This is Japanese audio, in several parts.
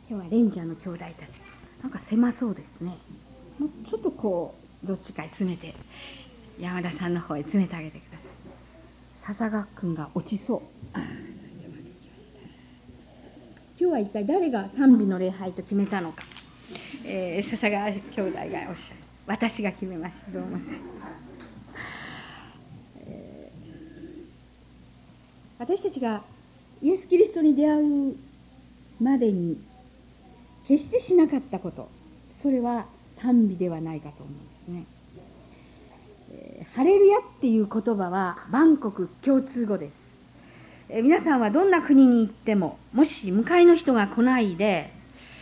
今日はレンジャーの兄弟たち、なんか狭そうですね。もうちょっとこうどっちかへ詰めて、山田さんの方へ詰めてあげてください。笹川君が落ちそう。今日は一体誰が賛美の礼拝と決めたのか、笹川兄弟がおっしゃる。私が決めました。どうも、私たちがイエス・キリストに出会うまでに決してしなかったこと、それは賛美ではないかと思うんですね。ハレルヤっていう言葉は万国共通語です。皆さんはどんな国に行っても、もし向かいの人が来ないで、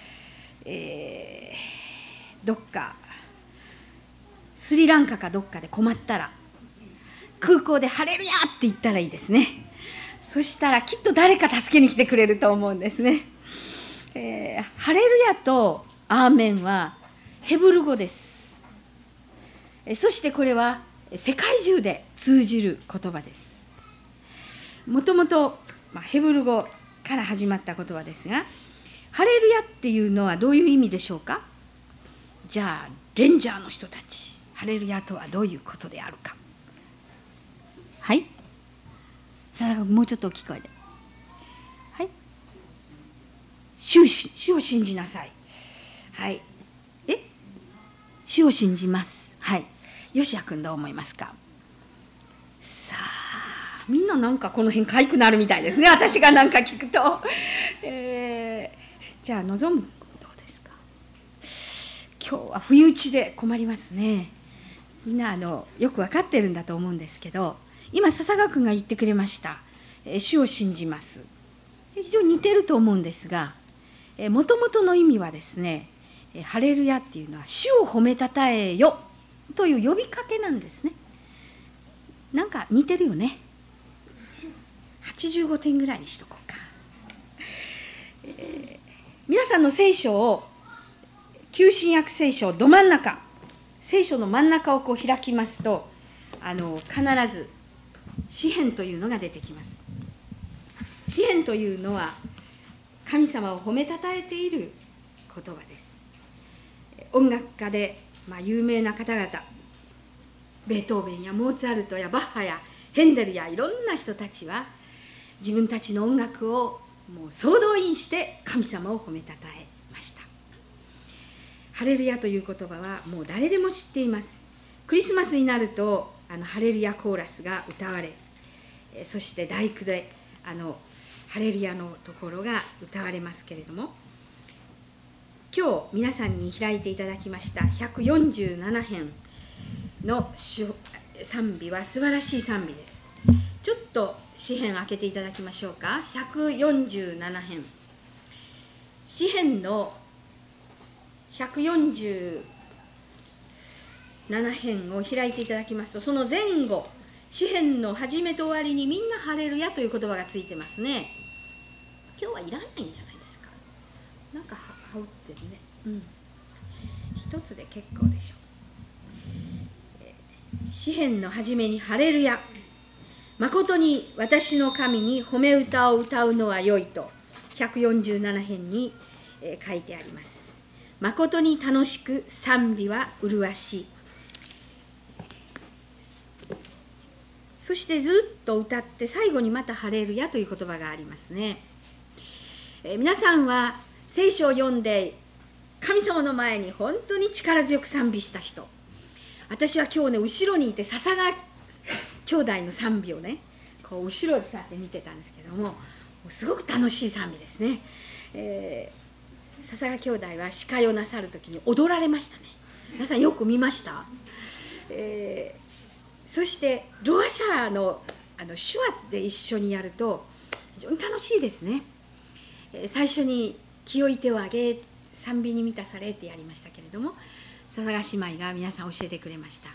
どっかスリランカかどっかで困ったら、空港でハレルヤって言ったらいいですね。そしたらきっと誰か助けに来てくれると思うんですね。ハレルヤとアーメンはヘブル語です。そしてこれは世界中で通じる言葉です。もともとヘブル語から始まった言葉ですが、ハレルヤっていうのはどういう意味でしょうか。じゃあレンジャーの人たち、ハレルヤとはどういうことであるか。はい、さあもうちょっと大きい声で。はい、主を信じなさい。はい、主を信じます。はい、吉谷君どう思いますか。さあみんななんかこの辺かゆくなるみたいですね、私がなんか聞くと。じゃあ望むどうですか。今日は不意打ちで困りますね。みんなよく分かってるんだと思うんですけど、今笹川君が言ってくれました、主を信じます。非常に似てると思うんですが、もともとの意味はですね、ハレルヤっていうのは主を褒めたたえよという呼びかけなんですね。なんか似てるよね。85点ぐらいにしとこうか。皆さんの聖書を、旧新約聖書ど真ん中、聖書の真ん中をこう開きますと、必ず詩篇というのが出てきます。詩篇というのは神様を褒めたたえている言葉です。音楽家で、有名な方々、ベートーベンやモーツァルトやバッハやヘンデルやいろんな人たちは自分たちの音楽をもう総動員して神様を褒めたたえました。ハレルヤという言葉はもう誰でも知っています。クリスマスになるとハレルヤコーラスが歌われ、そして第九でハレルヤのところが歌われますけれども、今日皆さんに開いていただきました147編の賛美は素晴らしい賛美です。ちょっと詩編開けていただきましょうか。147編、詩編の147編を開いていただきますと、その前後、詩編の始めと終わりにみんなハレルヤという言葉がついてますね。今日はいらないんじゃないですか。なんか羽織ってるね。一つで結構でしょう。詩編の初めにハレルヤ、誠に私の神に褒め歌を歌うのは良いと147編に書いてあります。誠に楽しく賛美は麗しい。そしてずっと歌って最後にまたハレルヤという言葉がありますね。皆さんは聖書を読んで神様の前に本当に力強く賛美した人。私は今日ね、後ろにいて笹川兄弟の賛美をね、こう後ろでさって見てたんですけども、すごく楽しい賛美ですね。笹川兄弟は司会をなさるときに踊られましたね。皆さんよく見ました。そしてロアシャの手話で一緒にやると非常に楽しいですね。最初に清い手を上げ賛美に満たされってやりましたけれども、笹川姉妹が皆さん教えてくれました。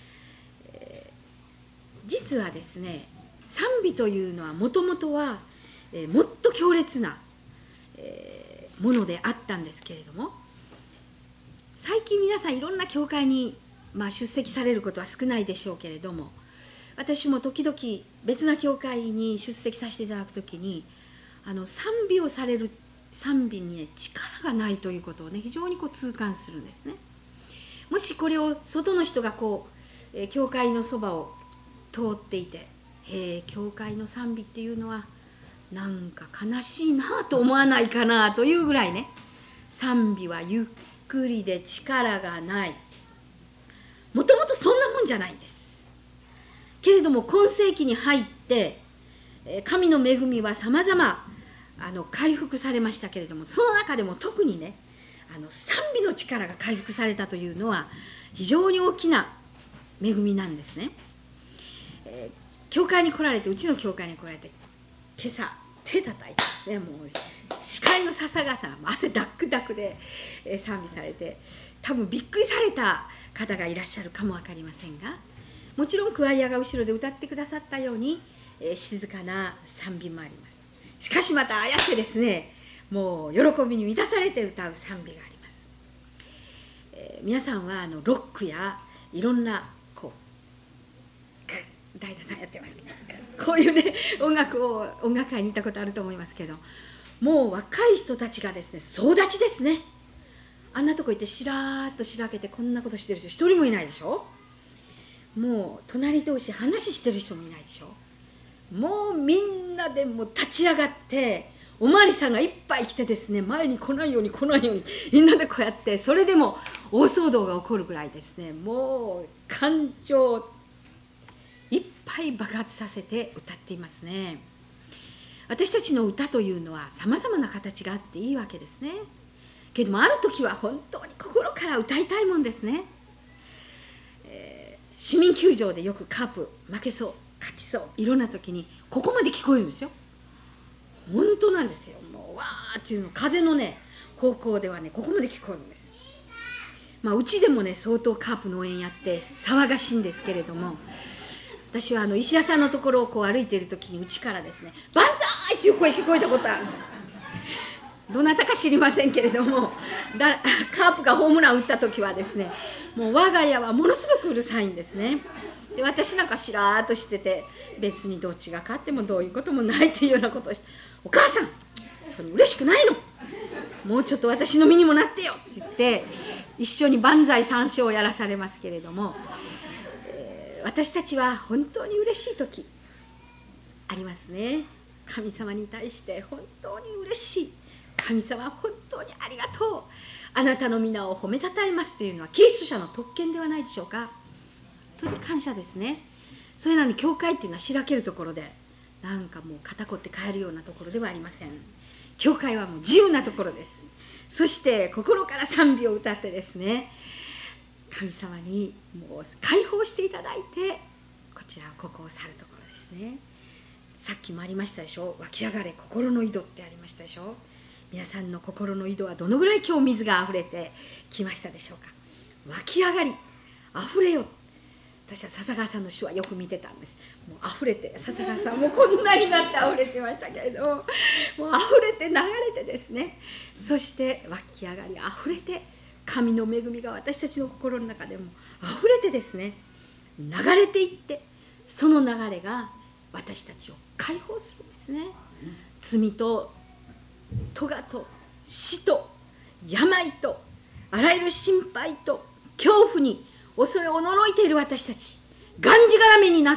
実はですね、賛美というのはもともとはもっと強烈なものであったんですけれども、最近皆さんいろんな教会に出席されることは少ないでしょうけれども、私も時々別な教会に出席させていただくときに賛美をされる賛美にね力がないということをね非常に痛感するんですね。もしこれを外の人が教会のそばを通っていて、教会の賛美っていうのはなんか悲しいなと思わないかなというぐらいね、賛美はゆっくりで力がない、もともとそんなもんじゃないんです。けれども今世紀に入って神の恵みはさまざま回復されましたけれども、その中でも特にね賛美の力が回復されたというのは非常に大きな恵みなんですね。教会に来られて、うちの教会に来られて、今朝手叩いてですね、もう司会の笹川さん汗ダックダクで賛美されて、多分びっくりされた方がいらっしゃるかも分かりませんが、もちろんクワイアが後ろで歌ってくださったように静かな賛美もあります。しかしまたああやってですね、もう喜びに満たされて歌う賛美があります。皆さんはロックやいろんな大田さんやってますこういうね音楽会に行ったことあると思いますけど、もう若い人たちがですね総立ちですね。あんなとこ行ってしらーっとしらけてこんなことしてる人一人もいないでしょ。もう隣同士話してる人もいないでしょ。もうみんなでも立ち上がって、おまわりさんがいっぱい来てですね、前に来ないようにみんなでこうやって、それでも大騒動が起こるぐらいですね、もう感情いっぱい爆発させて歌っていますね。私たちの歌というのはさまざまな形があっていいわけですね。けどもある時は本当に心から歌いたいもんですね。市民球場でよくカープ負けそう勝ちそういろんな時にここまで聞こえるんですよ。本当なんですよ。もうわーっていうの風のね方向ではねここまで聞こえるんです。うちでもね相当カープの応援やって騒がしいんですけれども、私は石屋さんのところを歩いている時にうちからですね「万歳!」っていう声聞こえたことあるんですよ。どなたか知りませんけれども、カープがホームラン打った時はですね、もう我が家はものすごくうるさいんですね。で私なんかしらーっとしてて、別にどっちが勝ってもどういうこともないっていうようなことをして「お母さん本当に嬉しくないの、もうちょっと私の身にもなってよ」って言って一緒に万歳三唱をやらされますけれども、私たちは本当に嬉しい時ありますね。神様に対して本当に嬉しい、神様本当にありがとう、あなたの皆を褒めたたえますというのはキリスト者の特権ではないでしょうか。本当に感謝ですね。それなのに教会っていうのはしらけるところで、なんかもう肩こって帰るようなところではありません。教会はもう自由なところです。そして心から賛美を歌ってですね、神様にもう解放していただいてここを去るところですね。さっきもありましたでしょ、湧き上がれ心の井戸ってありましたでしょ。皆さんの心の井戸はどのぐらい今日水があふれてきましたでしょうか。湧き上がりあふれよ。私は笹川さんの詩はよく見てたんです。もうあふれて、笹川さんもこんなになってあふれてましたけれども、もうあふれて流れてですね、そして湧き上がりあふれて、神の恵みが私たちの心の中でもあふれてですね、流れていって、その流れが私たちを解放するんですね。罪と咎と死と病とあらゆる心配と恐怖に恐れおののいている私たち、がんじがらめになって、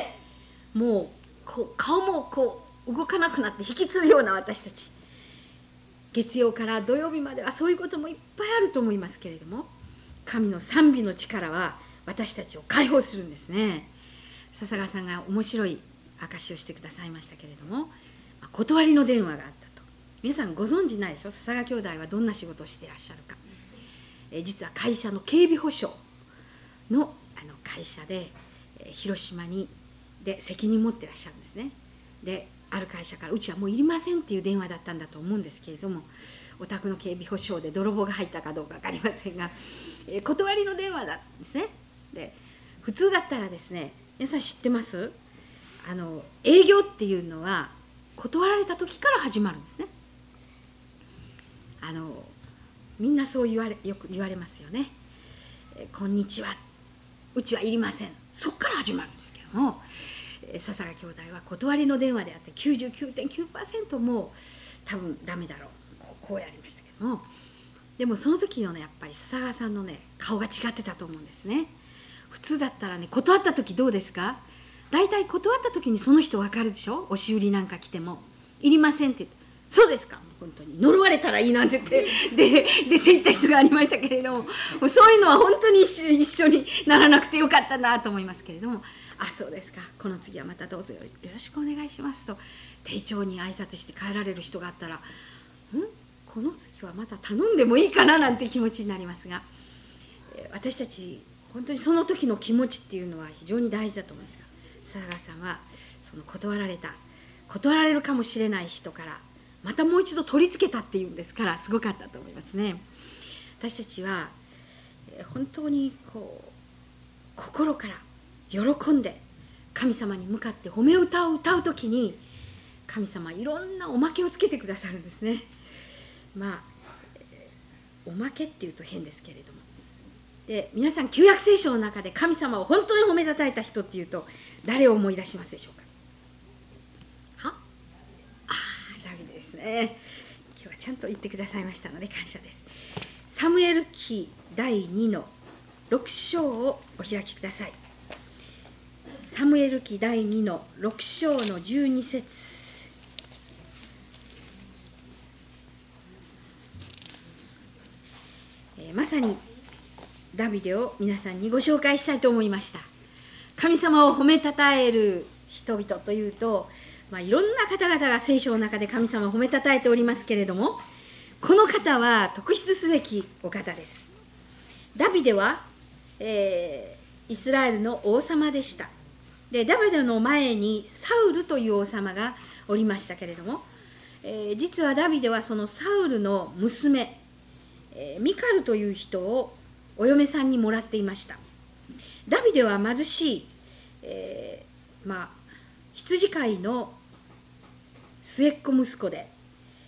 もう顔も動かなくなって引きつるような私たち、月曜から土曜日まではそういうこともいっぱいあると思いますけれども、神の賛美の力は私たちを解放するんですね。笹川さんが面白い証しをしてくださいましたけれども、断りの電話があったと。皆さんご存じないでしょ、笹川兄弟はどんな仕事をしていらっしゃるか。実は会社の警備保障の会社で広島で責任持ってらっしゃるんですね。である会社からうちはもういりませんっていう電話だったんだと思うんですけれども、お宅の警備保障で泥棒が入ったかどうか分かりませんが、断りの電話だったんですね。で普通だったらですね、皆さん知ってます？営業っていうのは断られた時から始まるんですね。みんなそうよく言われますよね。こんにちは、うちはいりません、そっから始まるんですけども、笹川兄弟は断りの電話であって 99.9% もう多分ダメだろう、 こうやりましたけども、でもその時のねやっぱり笹川さんのね顔が違ってたと思うんですね。普通だったらね、断った時どうですか？大体断った時にその人分かるでしょ。押し売りなんか来ても「いりません」って言って「そうですか、本当に呪われたらいい」なんて言ってで出て行った人がありましたけれども、もうそういうのは本当に一緒にならなくてよかったなと思いますけれども、あ、そうですか、この次はまたどうぞよろしくお願いしますと丁重に挨拶して帰られる人があったら、この次はまた頼んでもいいかななんて気持ちになりますが、私たち本当にその時の気持ちっていうのは非常に大事だと思うんですが、笹川さんはその断られるかもしれない人からまたもう一度取り付けたっていうんですから、すごかったと思いますね。私たちは本当にこう心から喜んで神様に向かって褒め歌を歌う時に、神様はいろんなおまけをつけてくださるんですね。おまけっていうと変ですけれども、で皆さん旧約聖書の中で神様を本当に褒めたたえた人っていうと誰を思い出しますでしょうか？ダビデですね。今日はちゃんと言ってくださいましたので感謝です。サムエル記第2の6章をお開きください。サムエル記第2の6章の12節。まさにダビデを皆さんにご紹介したいと思いました。神様を褒めたたえる人々というと、いろんな方々が聖書の中で神様を褒めたたえておりますけれども、この方は特筆すべきお方です。ダビデは、イスラエルの王様でした。でダビデの前にサウルという王様がおりましたけれども、実はダビデはそのサウルの娘、ミカルという人をお嫁さんにもらっていました。ダビデは貧しい、羊飼いの末っ子息子で、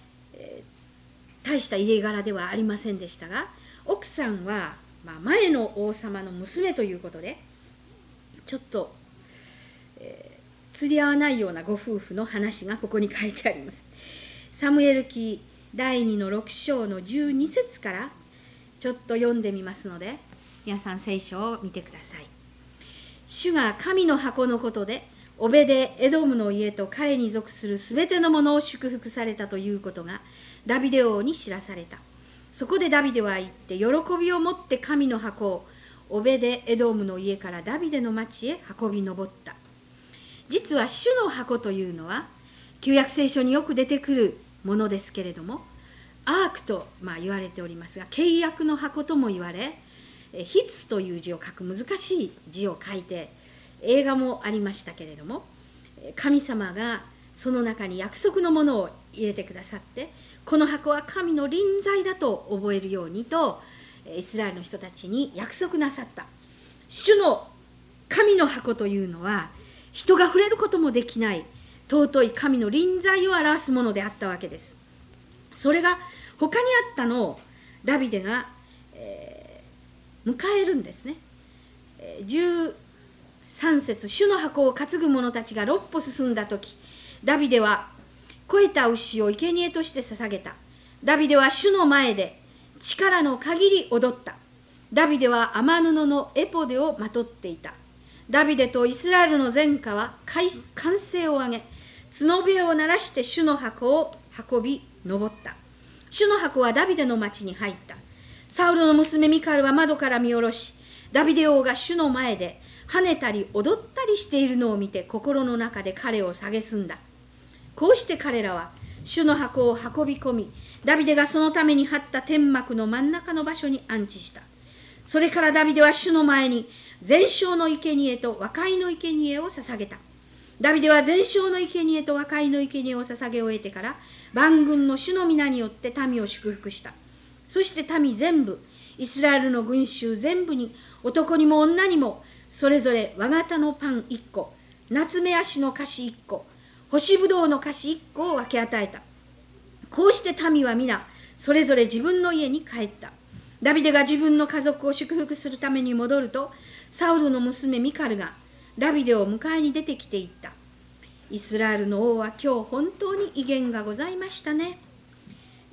大した家柄ではありませんでしたが、奥さんは、前の王様の娘ということでちょっと、釣り合わないようなご夫婦の話がここに書いてあります。サムエル記第2の6章の12節からちょっと読んでみますので、皆さん聖書を見てください。主が神の箱のことでオベデエドムの家と彼に属するすべてのものを祝福されたということがダビデ王に知らされた。そこでダビデは言って喜びを持って神の箱をオベデエドムの家からダビデの町へ運び上った。実は主の箱というのは旧約聖書によく出てくるものですけれども、アークと言われておりますが、契約の箱とも言われ、筆という字を書く難しい字を書いて映画もありましたけれども、神様がその中に約束のものを入れてくださって、この箱は神の臨在だと覚えるようにとイスラエルの人たちに約束なさった。主の神の箱というのは人が触れることもできない尊い神の臨在を表すものであったわけです。それが他にあったのをダビデが、迎えるんですね。13節、主の箱を担ぐ者たちが6歩進んだ時、ダビデは肥えた牛を生贄として捧げた。ダビデは主の前で力の限り踊った。ダビデは雨布のエポデをまとっていた。ダビデとイスラエルの全家は歓声を上げ、角笛を鳴らして主の箱を運び上った。主の箱はダビデの町に入った。サウルの娘ミカルは窓から見下ろし、ダビデ王が主の前で跳ねたり踊ったりしているのを見て心の中で彼を蔑んだ。こうして彼らは主の箱を運び込み、ダビデがそのために張った天幕の真ん中の場所に安置した。それからダビデは主の前に全焼の生贄と和解の生贄を捧げた。ダビデは全焼の生贄と和解の生贄を捧げ終えてから、万軍の主の皆によって民を祝福した。そして民全部、イスラエルの群衆全部に、男にも女にも、それぞれ和型のパン1個、夏目足の菓子1個、干しぶどうの菓子1個を分け与えた。こうして民は皆、それぞれ自分の家に帰った。ダビデが自分の家族を祝福するために戻ると、サウルの娘ミカルがダビデを迎えに出てきていった。イスラエルの王は今日本当に威厳がございましたね。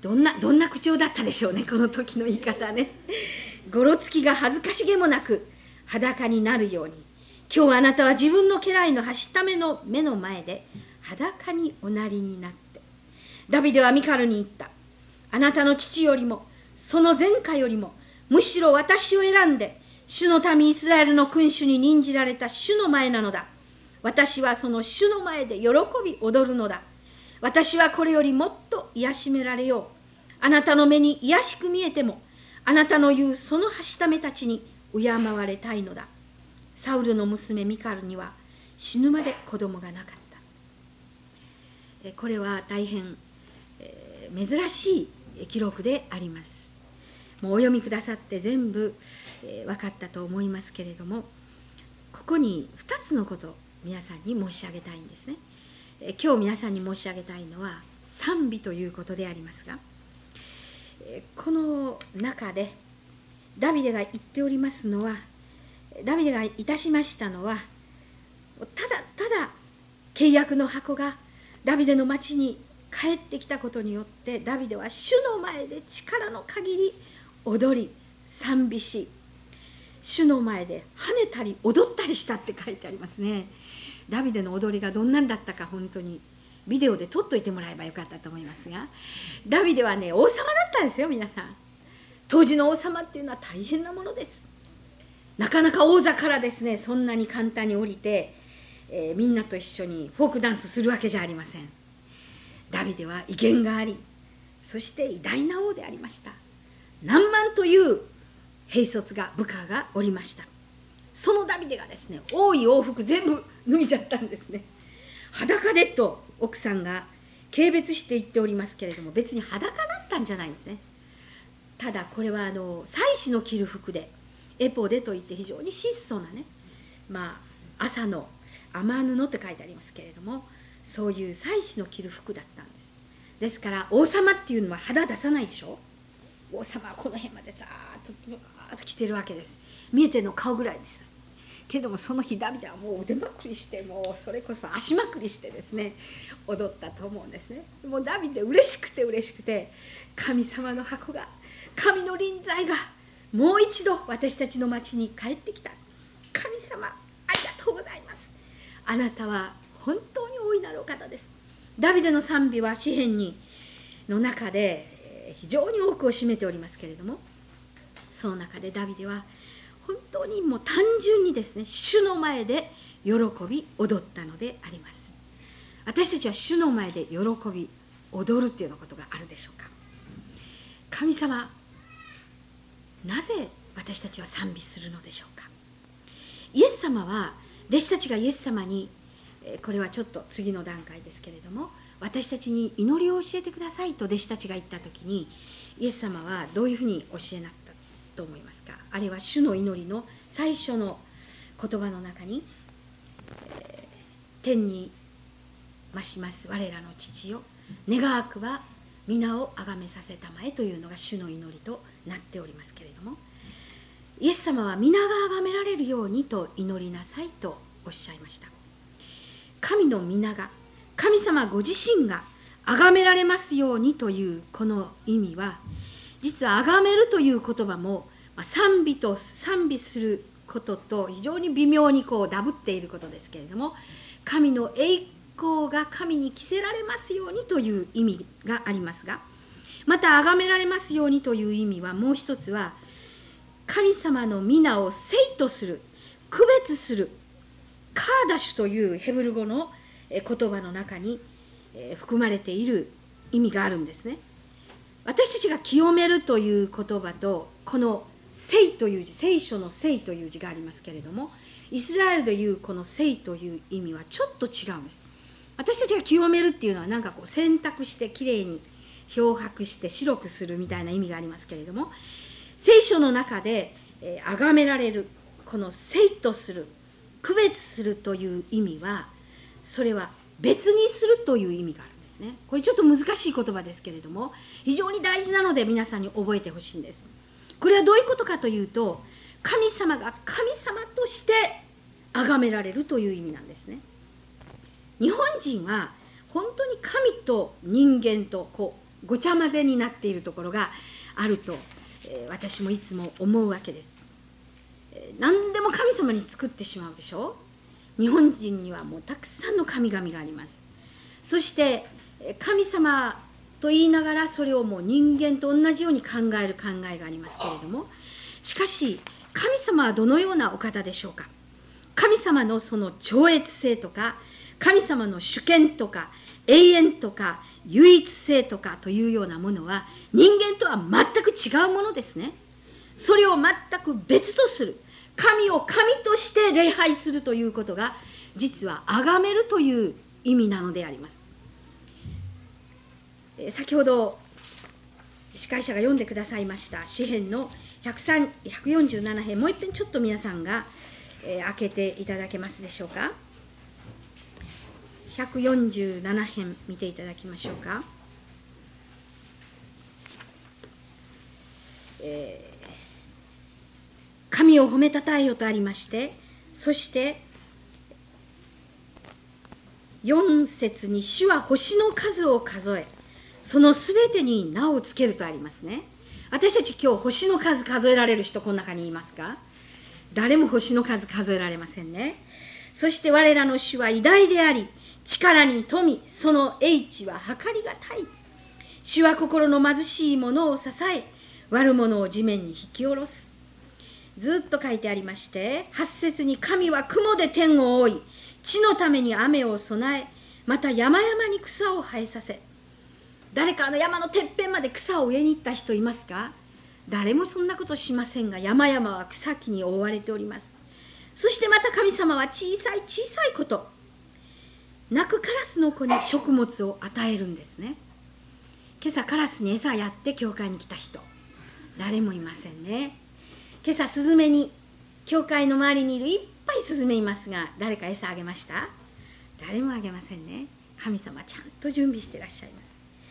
どんな口調だったでしょうね、この時の言い方ね。ごろつきが恥ずかしげもなく裸になるように、今日あなたは自分の家来のはしための目の前で裸におなりになって、ダビデはミカルに言った。あなたの父よりもその前科よりもむしろ私を選んで主の民イスラエルの君主に任じられた主の前なのだ。私はその主の前で喜び踊るのだ。私はこれよりもっと癒しめられよう。あなたの目に癒しく見えても、あなたの言うそのはしためたちに敬われたいのだ。サウルの娘ミカルには死ぬまで子供がなかった。これは大変珍しい記録であります。もうお読みくださって全部分かったと思いますけれども、ここに2つのことを皆さんに申し上げたいんですね。今日皆さんに申し上げたいのは賛美ということでありますが、この中でダビデが言っておりますのは、ダビデがいたしましたのは、ただただ契約の箱がダビデの町に帰ってきたことによって、ダビデは主の前で力の限り踊り賛美し、主の前で跳ねたり踊ったりしたって書いてありますね。ダビデの踊りがどんなんだったか、本当にビデオで撮っといてもらえばよかったと思いますが、ダビデはね、王様だったんですよ。皆さん、当時の王様っていうのは大変なものです。なかなか王座からですね、そんなに簡単に降りて、みんなと一緒にフォークダンスするわけじゃありません。ダビデは威厳があり、そして偉大な王でありました。何万という兵卒が部下がおりました。そのダビデがですね、王位王服全部脱いじゃったんですね。裸でと奥さんが軽蔑して言っておりますけれども、別に裸だったんじゃないんですね。ただこれは祭司の着る服で、エポデといって非常に質素なね、朝の雨布って書いてありますけれども、そういう祭司の着る服だったんです。ですから王様っていうのは肌出さないでしょ。王様はこの辺までザーッと着てるわけです。見えてるの顔ぐらいです。けどもその日ダビデはもう腕まくりして、もうそれこそ足まくりしてですね、踊ったと思うんですね。もうダビデ嬉しくて嬉しくて、神様の箱が、神の臨在がもう一度私たちの町に帰ってきた。神様ありがとうございます。あなたは本当に大いなるお方です。ダビデの賛美は詩篇の中で非常に多くを占めておりますけれども、その中でダビデは本当にもう単純にですね、主の前で喜び踊ったのであります。私たちは主の前で喜び踊るっていうようなことがあるでしょうか。神様、なぜ私たちは賛美するのでしょうか。イエス様は、弟子たちがイエス様に、これはちょっと次の段階ですけれども、私たちに祈りを教えてくださいと弟子たちが言った時に、イエス様はどういうふうに教えなったと思いますか。あれは主の祈りの最初の言葉の中に、天に増します我らの父よ、願わくは皆をあがめさせたまえというのが主の祈りとなっておりますけれども、イエス様は皆があがめられるようにと祈りなさいとおっしゃいました。神の皆が、神様ご自身があがめられますようにというこの意味は、実はあがめるという言葉も賛美することと非常に微妙にダブっていることですけれども、神の栄光が神に着せられますようにという意味がありますが、またあがめられますようにという意味はもう一つは、神様の皆を聖とする、区別する、カーダシュというヘブル語の言葉の中に含まれている意味があるんですね。私たちが清めるという言葉と、この聖という字、聖書の聖という字がありますけれども、イスラエルでいうこの聖という意味はちょっと違うんです。私たちが清めるっていうのはなんか洗濯してきれいに漂白して白くするみたいな意味がありますけれども、聖書の中で崇められる、この聖とする、区別するという意味は、それは別にするという意味があるんですね。これちょっと難しい言葉ですけれども、非常に大事なので皆さんに覚えてほしいんです。これはどういうことかというと、神様が神様として崇められるという意味なんですね。日本人は本当に神と人間とごちゃ混ぜになっているところがあると、私もいつも思うわけです。何でも神様に作ってしまうでしょ。日本人にはもうたくさんの神々があります。そして神様と言いながらそれをもう人間と同じように考える考えがありますけれども、しかし神様はどのようなお方でしょうか。神様のその超越性とか、神様の主権とか永遠とか唯一性とかというようなものは人間とは全く違うものですね。それを全く別とする、神を神として礼拝するということが実は崇めるという意味なのであります。先ほど司会者が読んでくださいました詩編の147編、もう一遍ちょっと皆さんが開けていただけますでしょうか。147編見ていただきましょうか。神を褒めたたえよとありまして、そして4節に主は星の数を数え、そのすべてに名をつけるとありますね。私たち今日星の数数えられる人この中にいますか？誰も星の数数えられませんね。そして我らの主は偉大であり、力に富、その英知は計りがたい。主は心の貧しい者を支え、悪者を地面に引き下ろす。ずっと書いてありまして、8節に神は雲で天を覆い、地のために雨を備え、また山々に草を生えさせ。誰か山のてっぺんまで草を植えに行った人いますか？誰もそんなことしませんが、山々は草木に覆われております。そしてまた神様は小さい小さいこと、鳴くカラスの子に食物を与えるんですね。今朝カラスに餌やって教会に来た人、誰もいませんね。今朝スズメに、教会の周りにいるいっぱいスズメいますが、誰か餌あげました？誰もあげませんね。神様ちゃんと準備してらっしゃいます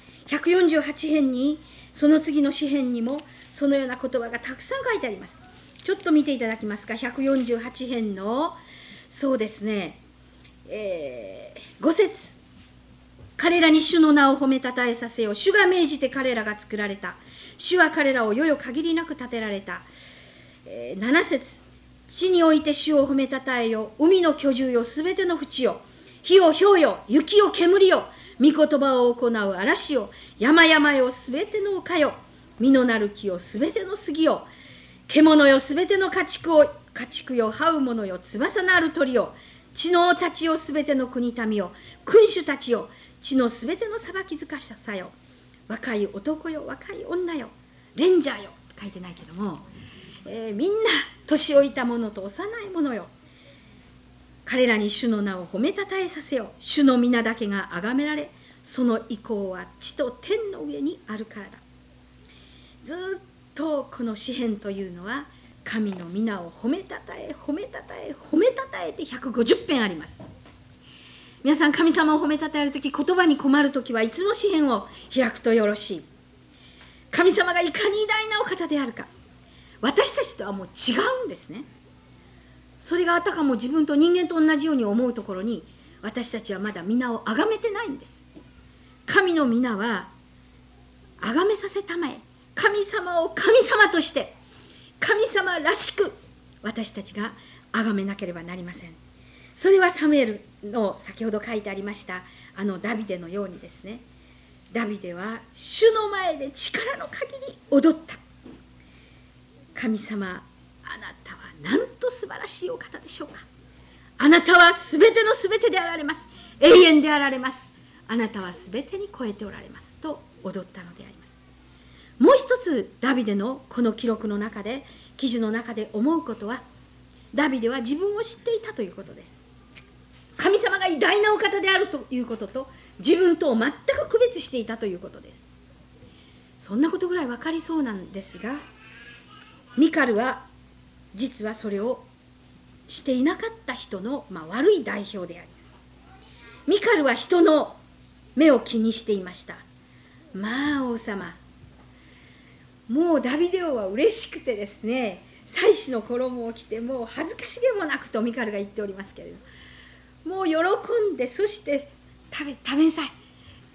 。148編に、その次の詩編にもそのような言葉がたくさん書いてあります。ちょっと見ていただきますか。148編の、そうですね、5節、彼らに主の名を褒めたたえさせよ。主が命じて彼らが作られた。主は彼らをよよ限りなく立てられた。7節、地において主を褒めたたえよ。海の居住よ、すべての淵よ。火よ、氷よ、雪よ、煙よ。御言葉を行う嵐よ。山々よ、すべての丘よ。実のなる木よ、すべての杉よ。獣よ、すべての家畜よ、這う者よ、翼のある鳥よ。地の王たちよ、すべての国民よ。君主たちよ、地のすべての裁きづかしさよ。若い男よ、若い女よ。レンジャーよ。書いてないけども、みんな年老いた者と幼い者よ。彼らに主の名を褒めたたえさせよ。主の皆だけが崇められ、その意向は地と天の上にあるからだ。ずっとこの詩編というのは、神の皆を褒めたたえ、褒めたたえ、褒めたたえって150編あります。皆さん、神様を褒めたたえるとき、言葉に困るときはいつも詩編を開くとよろしい。神様がいかに偉大なお方であるか、私たちとはもう違うんですね。それがあたかも自分と人間と同じように思うところに、私たちはまだ皆を崇めてないんです。神の皆は崇めさせたまえ、神様を神様として神様らしく私たちが崇めなければなりません。それはサムエルの先ほど書いてありましたダビデのようにですね、ダビデは主の前で力の限り踊った。神様、あなたはなんと素晴らしいお方でしょうか。あなたはすべてのすべてであられます。永遠であられます。あなたはすべてに超えておられますと踊ったのであります。もう一つダビデのこの記録の中で、記事の中で思うことは、ダビデは自分を知っていたということです。神様が偉大なお方であるということと、自分とを全く区別していたということです。そんなことぐらい分かりそうなんですが、ミカルは実はそれをしていなかった人の、悪い代表であります。ミカルは人の目を気にしていました。王様、もうダビデ王は嬉しくてですね、祭司の衣を着て、もう恥ずかしげもなくとミカルが言っておりますけれど、もう喜んで、そして食べなさい、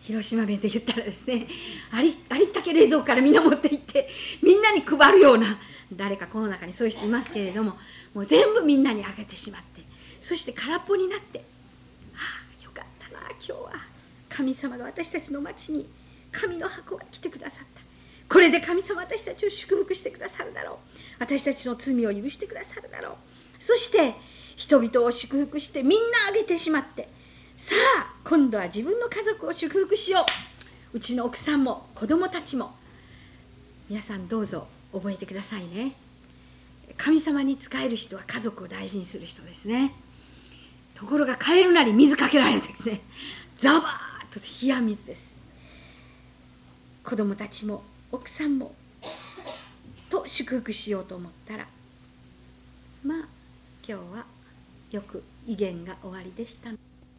広島弁で言ったらですね、ありったけ冷蔵庫からみんな持って行ってみんなに配るような、誰かこの中にそういう人いますけれども、もう全部みんなにあげてしまって、そして空っぽになって、ああよかったな、今日は神様が私たちの町に神の箱が来てくださった、これで神様私たちを祝福してくださるだろう、私たちの罪を許してくださるだろう、そして人々を祝福してみんなあげてしまって、さあ今度は自分の家族を祝福しよう、うちの奥さんも子供たちも。皆さんどうぞ覚えてくださいね。神様に仕える人は家族を大事にする人ですね。ところが帰るなり水かけられるんですね。ザバーッと冷や水です。子供たちも奥さんもと祝福しようと思ったら、まあ今日はよく威厳が終わりでした。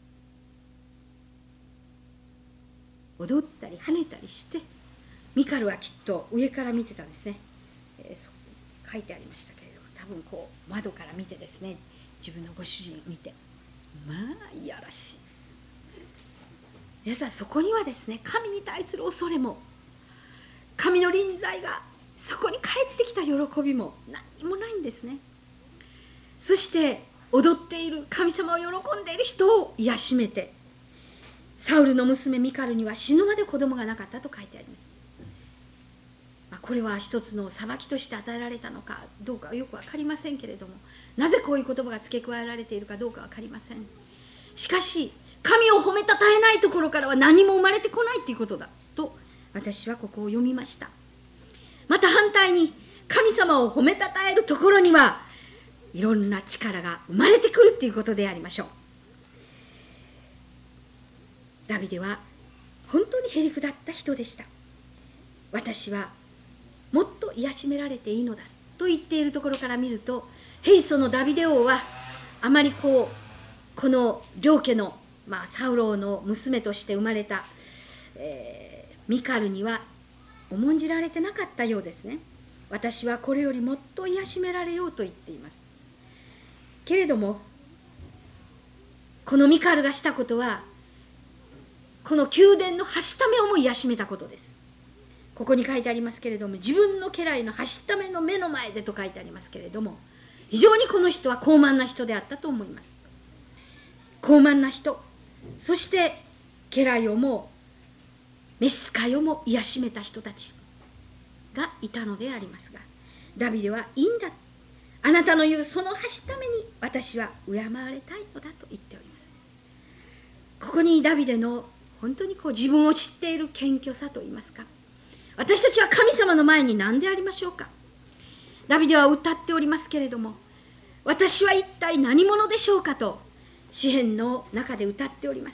踊ったり跳ねたりして、ミカルはきっと上から見てたんですね。書いてありましたけれども、多分こう窓から見てですね、自分のご主人見て、まあいやらしい。皆さん、そこにはですね、神に対する恐れも、神の臨在がそこに帰ってきた喜びも何にもないんですね。そして踊っている神様を喜んでいる人を癒しめて、サウルの娘ミカルには死ぬまで子供がなかったと書いてあります。これは一つの裁きとして与えられたのかどうかはよく分かりませんけれども、なぜこういう言葉が付け加えられているかどうか分かりません。しかし神を褒めたたえないところからは何も生まれてこないということだと私はここを読みました。また反対に神様を褒めたたえるところにはいろんな力が生まれてくるということでありましょう。ダビデは本当にへりくだった人でした。私はもっと癒しめられていいのだと言っているところから見ると、平素のダビデ王はあまりこの両家の、サウロの娘として生まれた、ミカルには重んじられてなかったようですね。私はこれよりもっと癒しめられようと言っています。けれどもこのミカルがしたことは、この宮殿のはしためをも癒しめたことです。ここに書いてありますけれども、自分の家来のはしための目の前でと書いてありますけれども、非常にこの人は高慢な人であったと思います。高慢な人、そして家来をも召使いをも癒しめた人たちがいたのでありますが、ダビデはいいんだ、あなたの言うそのはしために私は敬われたいのだと言っております。ここにダビデの本当に自分を知っている謙虚さといいますか、私たちは神様の前に何でありましょうか。ダビデは歌っておりますけれども、私は一体何者でしょうかと詩篇の中で歌っております。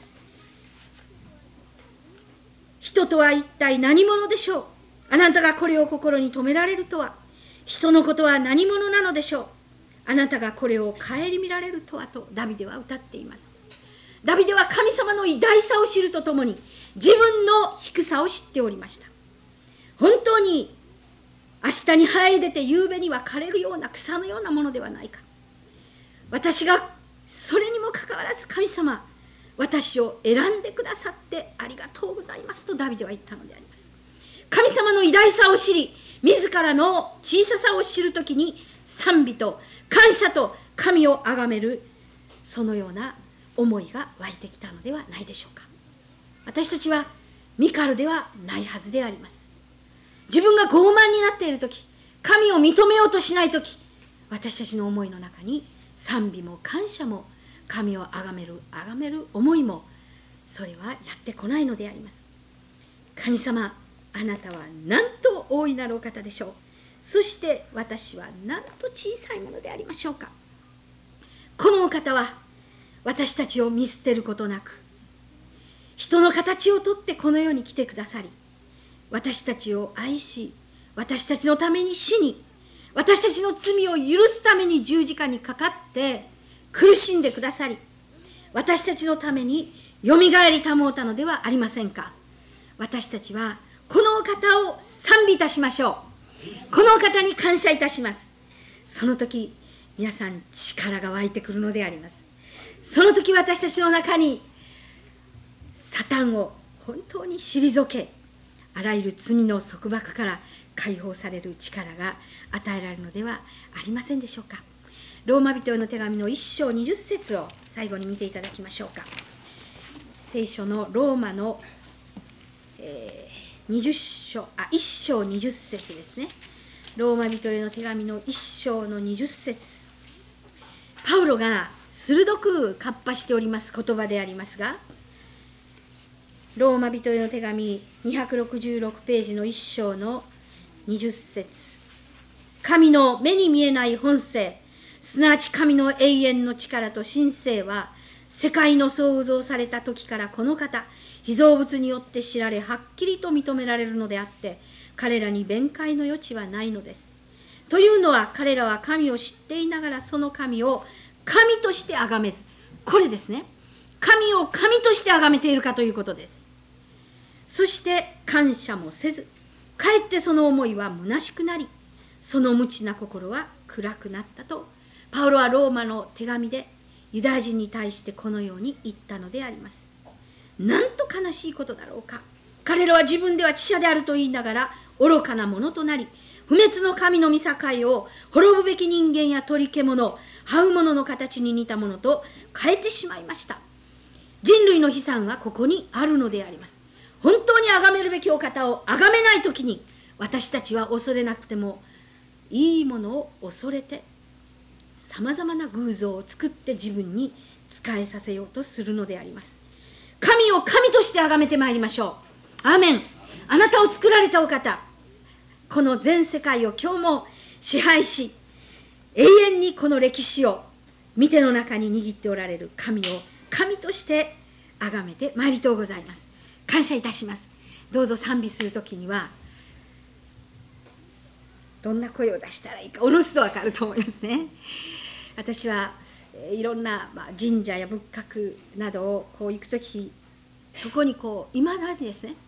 人とは一体何者でしょう。あなたがこれを心に留められるとは。人のことは何者なのでしょう。あなたがこれを顧みられるとはとダビデは歌っています。ダビデは神様の偉大さを知るとともに自分の低さを知っておりました。本当に明日に這い出て夕べには枯れるような草のようなものではないか。私がそれにもかかわらず神様、私を選んでくださってありがとうございますとダビデは言ったのであります。神様の偉大さを知り、自らの小ささを知るときに賛美と感謝と神をあがめる、そのような思いが湧いてきたのではないでしょうか。私たちはミカルではないはずであります。自分が傲慢になっているとき、神を認めようとしないとき、私たちの思いの中に賛美も感謝も神をあがめる思いも、それはやってこないのであります。神様、あなたはなんと大いなるお方でしょう。そして私はなんと小さいものでありましょうか。このお方は私たちを見捨てることなく、人の形をとってこの世に来てくださり、私たちを愛し、私たちのために死に、私たちの罪を許すために十字架にかかって苦しんでくださり、私たちのためによみがえりたもうたのではありませんか。私たちはこのお方を賛美いたしましょう。このお方に感謝いたします。その時皆さん力が湧いてくるのであります。その時私たちの中にサタンを本当に退け、あらゆる罪の束縛から解放される力が与えられるのではありませんでしょうか。ローマ人への手紙の1章20節を最後に見ていただきましょうか。聖書のローマの、1章20節ですね。ローマ人への手紙の1章の20節、パウロが鋭くかっぱしております言葉でありますが、ローマ人への手紙266ページの1章の20節、神の目に見えない本性、すなわち神の永遠の力と神性は、世界の創造された時からこの方、被造物によって知られ、はっきりと認められるのであって、彼らに弁解の余地はないのです。というのは、彼らは神を知っていながら、その神を神として崇めず、これですね、神を神として崇めているかということです。そして感謝もせず、かえってその思いは虚しくなり、その無知な心は暗くなったと、パウロはローマの手紙でユダヤ人に対してこのように言ったのであります。なんと悲しいことだろうか。彼らは自分では知者であると言いながら愚かなものとなり、不滅の神の御境を滅ぶべき人間や鳥獣、這う者の形に似たものと変えてしまいました。人類の悲惨はここにあるのであります。本当に崇めるべきお方を崇めないときに、私たちは恐れなくてもいいものを恐れて、さまざまな偶像を作って自分に仕えさせようとするのであります。神を神として崇めてまいりましょう。アーメン。あなたを作られたお方、この全世界を今日も支配し、永遠にこの歴史を御手の中に握っておられる神を神として崇めてまいりとうございます。感謝いたします。どうぞ賛美するときにはどんな声を出したらいいかおのずと分かると思いますね。私はいろんな神社や仏閣などをこう行くとき、そこにこういまだにですね、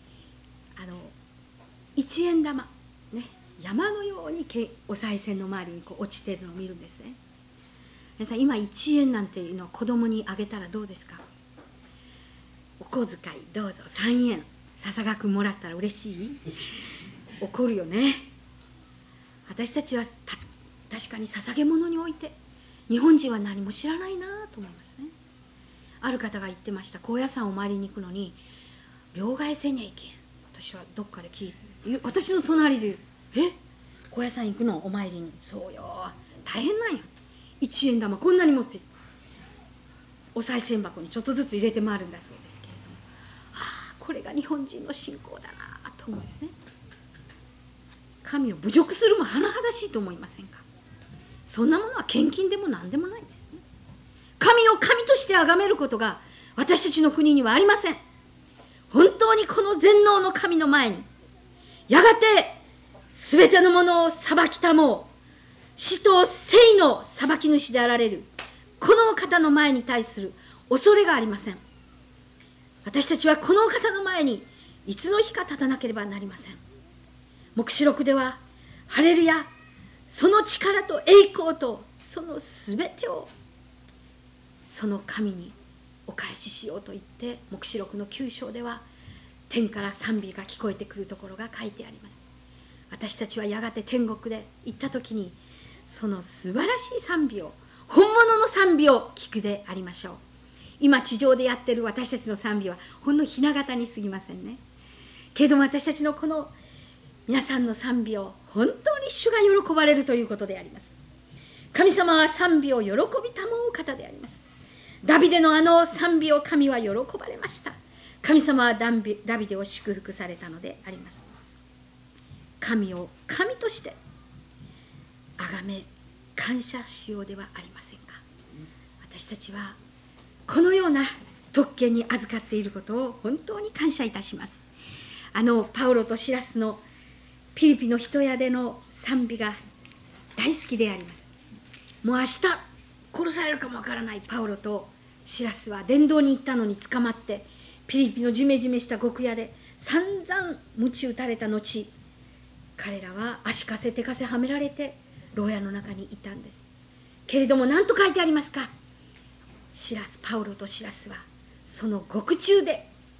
一円玉ね、山のようにお賽銭の周りにこう落ちているのを見るんですね。皆さん、今1円なんていうのを子供にあげたらどうですか。お小遣いどうぞ3円笹賀君もらったら嬉しい？怒るよね。私たちは確かに捧げ物において日本人は何も知らないなと思いますね。ある方が言ってました。高野山を参りに行くのに両替せにゃいけん。私はどっかで聞いて、私の隣で高野山行くのお参りに。そうよ、大変なんよ。1円玉こんなに持ってお賽銭箱にちょっとずつ入れて回るんだそうですけれども、これが日本人の信仰だなと思うんですね。神を侮辱するも甚だしいと思いませんか。そんなものは献金でも何でもないんですね。神を神として崇めることが私たちの国にはありません。本当にこの全能の神の前に、やがて全てのものを裁きたもう死と生の裁き主であられるこのお方の前に対する恐れがありません。私たちはこのお方の前にいつの日か立たなければなりません。黙示録ではハレルヤ、その力と栄光とそのすべてをその神にお返ししようと言って、黙示録の9章では天から賛美が聞こえてくるところが書いてあります。私たちはやがて天国で行った時にその素晴らしい賛美を、本物の賛美を聞くでありましょう。今地上でやってる私たちの賛美はほんのひな形に過ぎませんね。けれども私たちのこの皆さんの賛美を本当に主が喜ばれるということであります。神様は賛美を喜びたもう方であります。ダビデのあの賛美を神は喜ばれました。神様はダビデを祝福されたのであります。神を神として崇め感謝しようではありませんか。私たちはこのような特権に預かっていることを本当に感謝いたします。パウロとシラスのピリピの人屋での賛美が大好きであります。もう明日殺されるかもわからないパウロとシラスは伝道に行ったのに捕まって、ピリピのジメジメした獄屋で散々鞭打たれた後、彼らは足かせ手かせはめられて牢屋の中にいたんです。けれども何と書いてありますか。パウロとシラスはその獄中で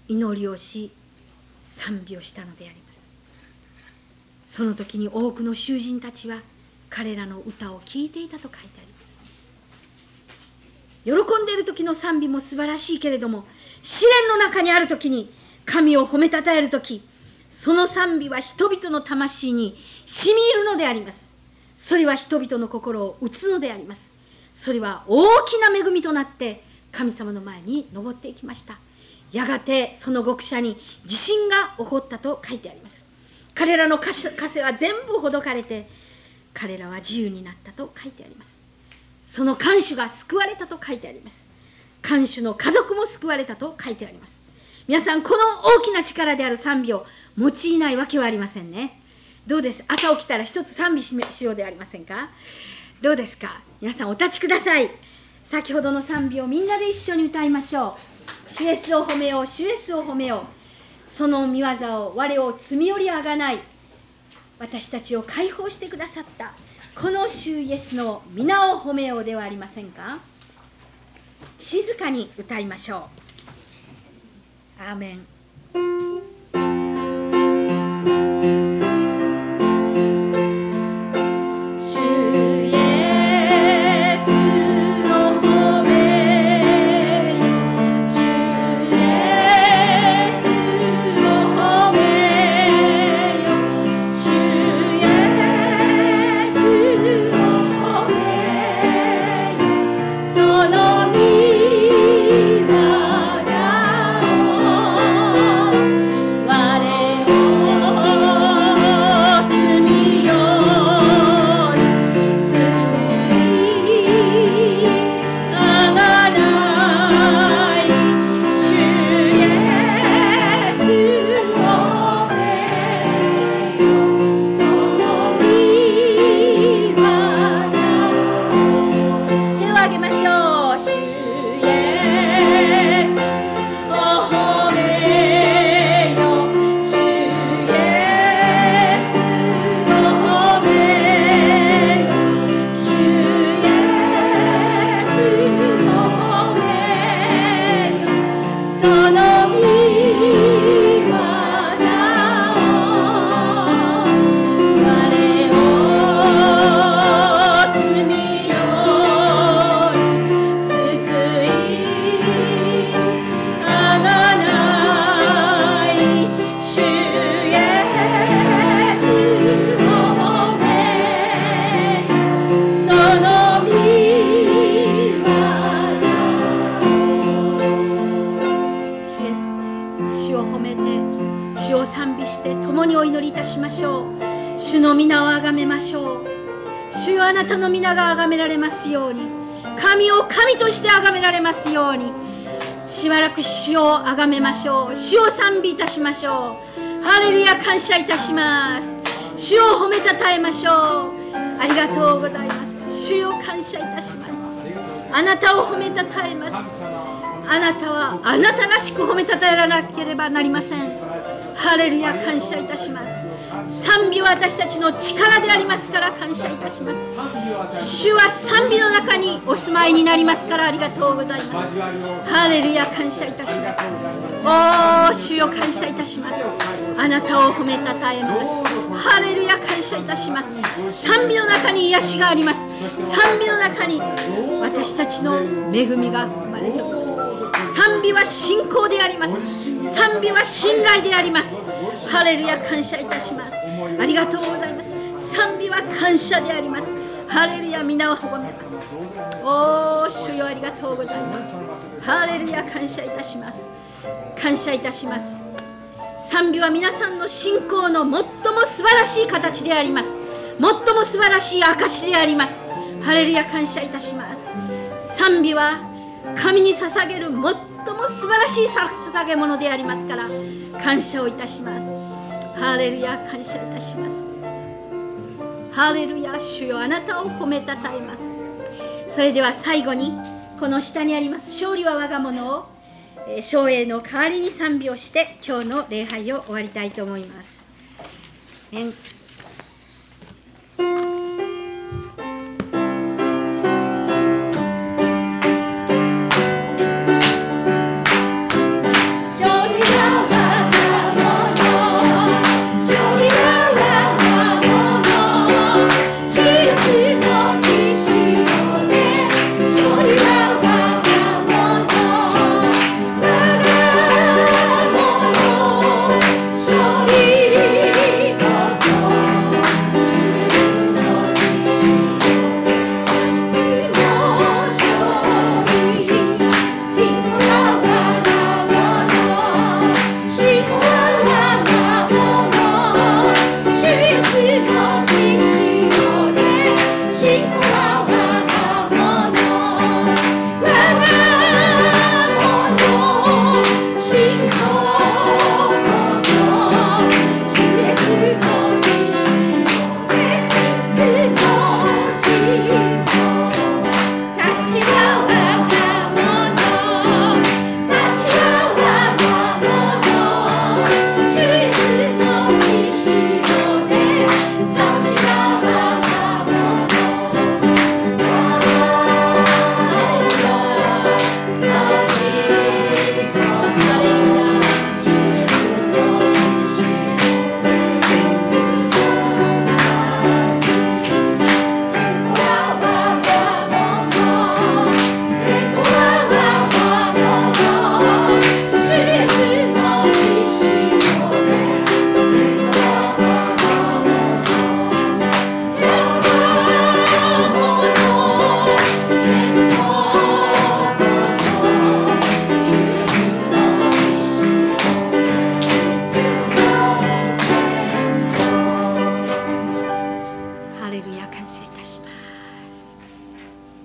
祈りをし賛美をしたのであります。その時に多くの囚人たちは彼らの歌を聴いていたと書いてあります。喜んでいる時の賛美も素晴らしいけれども、試練の中にある時に神を褒めたたえる時、その賛美は人々の魂に染み入るのであります。それは人々の心を打つのであります。それは大きな恵みとなって神様の前に登っていきました。やがてその獄舎に地震が起こったと書いてあります。彼らの枷は全部ほどかれて、彼らは自由になったと書いてあります。その看守が救われたと書いてあります。看守の家族も救われたと書いてあります。皆さん、この大きな力である賛美を用いないわけはありませんね。どうです？朝起きたら一つ賛美しようではありませんか？どうですか？皆さんお立ちください。先ほどの賛美をみんなで一緒に歌いましょう。主イエスを褒めよう、主イエスを褒めよう。その御業を我を罪よりあがない、私たちを解放してくださったこの主イエスの皆を褒めようではありませんか？静かに歌いましょう。アーメン。しばらく主をあがめましょう。主を賛美いたしましょう。ハレルヤ、感謝いたします。主を褒めたたえましょう。ありがとうございます。主を感謝いたします。あなたを褒めたたえます。あなたはあなたらしく褒めたたえらなければなりません。ハレルヤ、感謝いたします。賛美は私たちの力でありますから感謝いたします。主は賛美の中にお住まいになりますからありがとうございます。ハレルヤ、感謝いたします。おー、主よ、感謝いたします。あなたを褒めたたえます。ハレルヤ、感謝いたします。賛美の中に癒しがあります。賛美の中に私たちの恵みが生まれております。賛美は信仰であります。賛美は信頼であります。ハレルヤ、感謝いたします。ありがとうございます。賛美は感謝であります。ハレルヤ、皆を褒めます。おー、主よ、ありがとうございます。ハレルヤ、感謝いたします。感謝いたします。賛美は皆さんの信仰の最も素晴らしい形であります。最も素晴らしい証であります。ハレルヤ、感謝いたします。賛美は神に捧げる最も素晴らしい捧げ物でありますから感謝をいたします。ハレルヤ、感謝いたします。ハレルヤ、主よ、あなたを褒めたたえます。それでは最後にこの下にあります勝利は我が物を唱詠の代わりに賛美をして今日の礼拝を終わりたいと思います。勝利は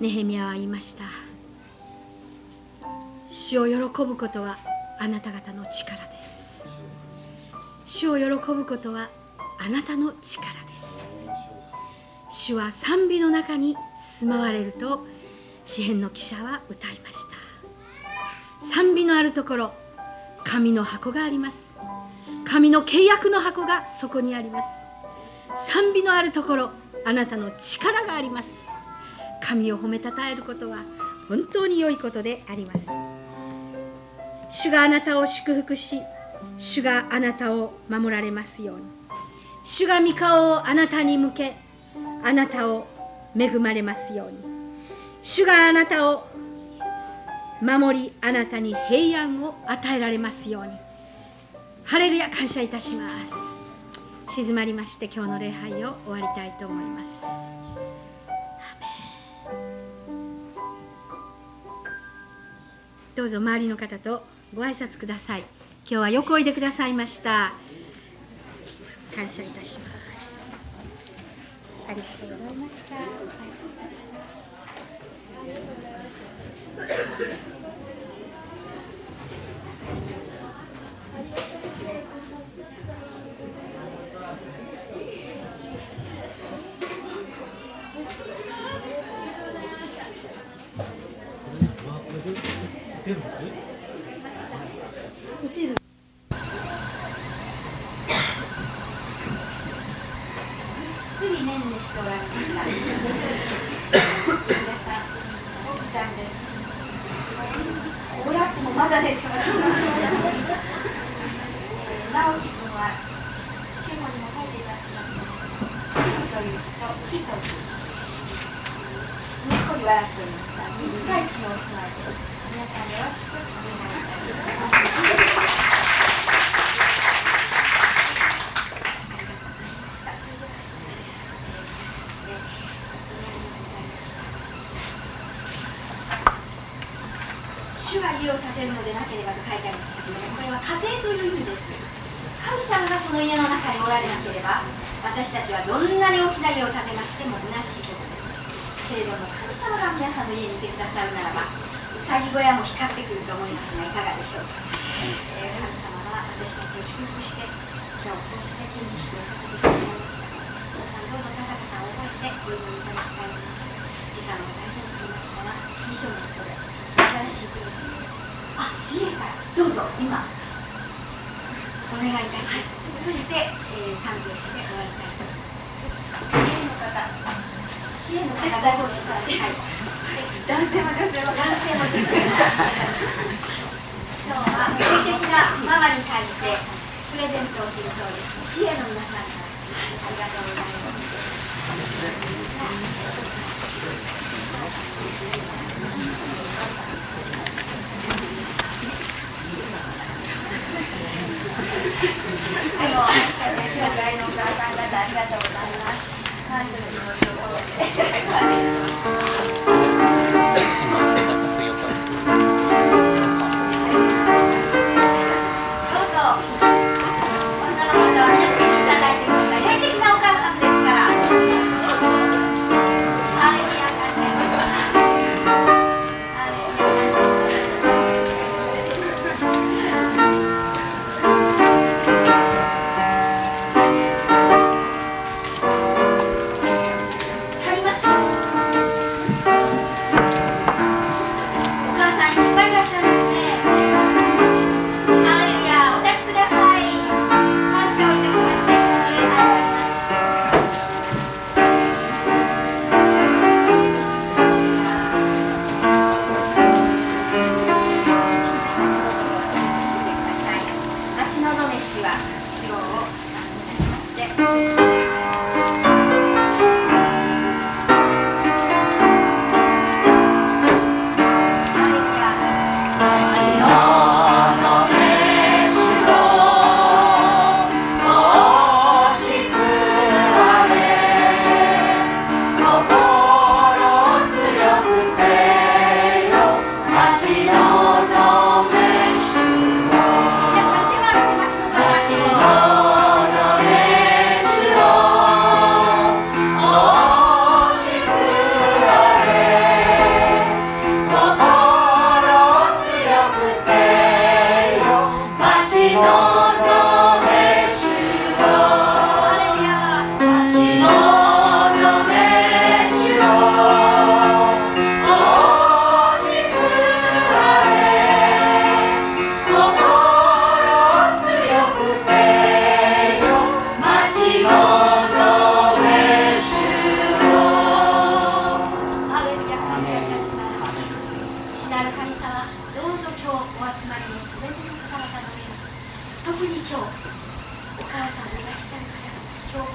ネヘミヤは言いました。主を喜ぶことはあなた方の力です。主を喜ぶことはあなたの力です。主は賛美の中に住まわれると詩編の記者は歌いました。賛美のあるところ、神の箱があります。神の契約の箱がそこにあります。賛美のあるところ、あなたの力があります。神を褒めたたえることは本当に良いことであります。主があなたを祝福し、主があなたを守られますように。主が御顔をあなたに向け、あなたを恵まれますように。主があなたを守り、あなたに平安を与えられますように。ハレルヤ、感謝いたします。静まりまして、今日の礼拝を終わりたいと思います。どうぞ周りの方とご挨拶ください。今日はよくおいでくださいました。感謝いたします。ありがとうございました。 まだ寝てます。直樹君は主語にも書いていただきます。主というと木とにっこり笑っておりました。水が一のお住まいです。皆さんよろしくお願いいたします。主は家を建てるのでなければと書いてありましたけども、これは家庭という意味です。神様がその家の中におられなければ、私たちはどんなに大きな家を建てましても虚しいことです。けれども、神様が皆さんの家にいてくださるならば、うさぎ小屋も光ってくると思いますが、いかがでしょうか。神様は私たちを祝福して、今日こうして献辞式をさせてくださいました。皆さんどうぞ田坂さんを覚えてお祈りいただきたいと思います。時間も大変過ぎましたが、2章のことで新しい国CA からどうぞ今お願いいたします。そして、賛美をして終わりたいと思います。CA の方代表してください。男性も女性も。今日は素敵なママに対してプレゼントをするそうです。CA の皆さんからありがとうございます。いつも教会のお母さん方ありがとうございます。感謝の気持ちを込めて。どうぞ、女の方は皆さんいただいてください。霊的なお母さんですから。ハレルヤ、感謝いたします。ハレルヤ、感謝いたします。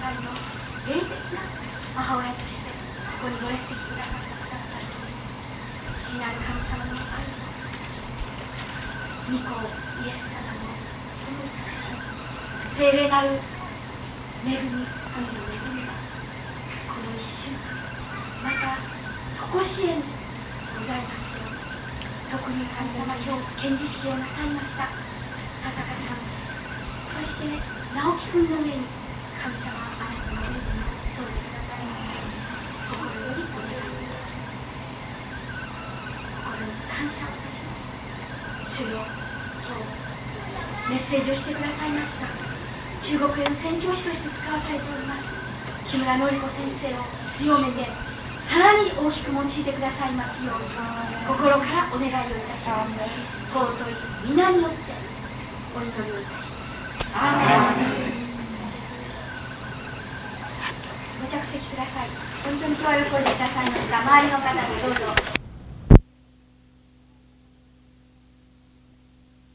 りの霊的な母親としてここにご列席くださった方々です。父なる神様の愛と御子イエス様のその美しい聖霊なる恵み、神の恵みがこの1週間また常しえにございますように。特に神様、今日献辞式をなさいました田坂さん、そして直樹君の上に神様あなたの恵みを注いでくださいます心よりお願いいたします。心に感謝をいたします。主よ、今日メッセージをしてくださいました中国への宣教師として使わされております木村典子先生を強めてさらに大きく用いてくださいますように心からお願いをいたします。尊い皆によってお祈りをいたします。アーメン。ご着席ください。本当に今日は喜んでくださいました。周りの方もどうぞ